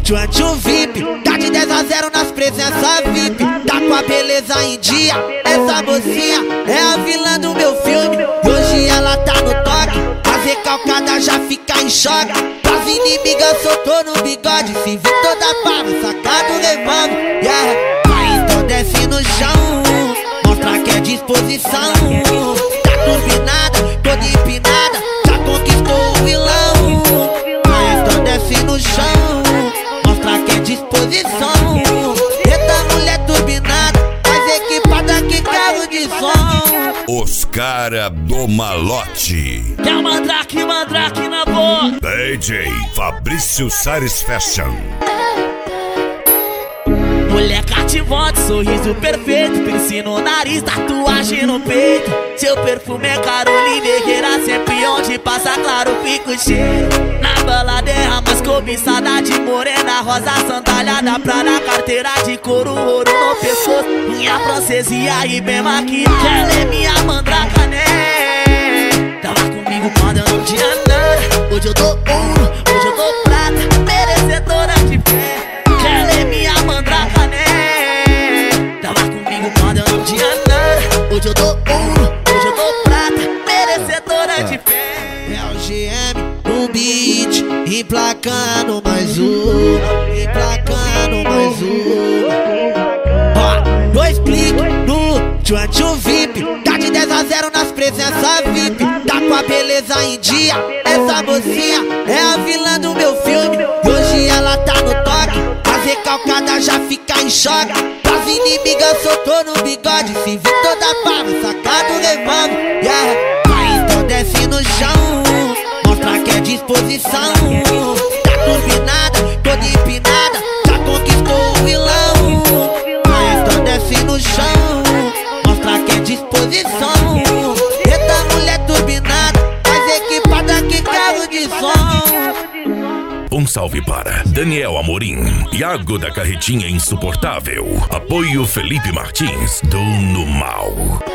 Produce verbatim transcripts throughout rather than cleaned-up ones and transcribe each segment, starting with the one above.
Tchantchu V I P, tá de dez a zero nas presenças V I P. Tá com a beleza em dia, essa mocinha é a vilã do meu filme. Hoje ela tá no toque, a recalcada já fica em choque. As inimigas soltou no bigode, se vi toda pava, sacado revólver. Yeah. Vai então desce no chão, mostra que é disposição. Tá turbinada, toda empinada, já conquistou o vilão. Vai então desce no chão, mostra que é disposição. Eita mulher turbinada, mais equipada que carro de som. Os cara do malote. É o Mandrake, Mandrake na voz. D J Fabrício Sares Fashion. Mulher cativante, sorriso perfeito, piercing no nariz, tatuagem no peito. Seu perfume é Carolina Herrera, sempre onde passa claro fica o cheiro. Na balada é a mais cobiçada de morena, rosa sandália prata, carteira de couro, ouro no pescoço. Minha francesinha e bem maquiada, ela é minha mandraca, né? Tava comigo quando eu não tinha nada. Hoje eu dou ouro, hoje eu dou prata, merecedora de fé. Ela é minha mandraca, né? Tava comigo quando eu não tinha nada. Hoje eu dou ouro, hoje eu dou prata, merecedora de fé. É o G M no beat, emplacando mais uma, emplacando mais uma. Ó, dois cliques no Tchantchu V I P, tá de dez a zero nas presenças V I P. Tá com a beleza em dia, essa mocinha é a vilã do meu filme. Hoje ela tá no toque, a recalcada já fica em choque. As inimigas soltou no bigode, se vi toda pava, sacado revólver. Yeah. Vai então desce no chão, mostra que é disposição. Tá turbinada, toda empinada, já conquistou o vilão. Vai então desce no chão, mostra que é disposição. Eita mulher turbinada, mais equipada que carro de som. Um salve para Daniel Amorim, Iago da Carretinha Insuportável. Apoio Felipe Martins, do No Mal.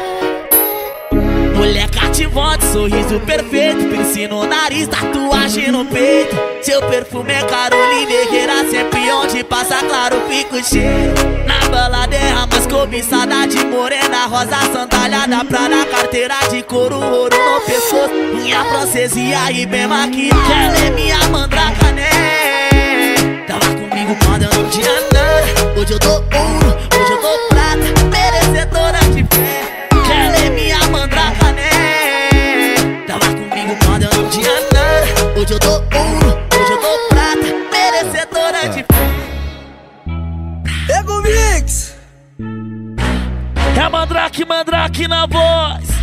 Mulher cativante, sorriso perfeito, piercing no nariz, tatuagem no peito. Seu perfume é Carolina Herrera, sempre onde passa claro fica o cheiro. Na balada é a mais cobiçada de morena, rosa sandália prata, carteira de couro, ouro no pescoço. Minha francesinha e bem maquiada, ela é minha mandraca, né? Tava comigo quando eu não tinha nada. Hoje eu dou ouro, hoje eu dou prata, merecedora de fé. Ela é minha mandraca, né? Tava comigo quando eu não tinha nada. Hoje eu dou ouro, hoje eu dou prata, merecedora de fé. Ego Mix. É Mandrake, Mandrake na voz.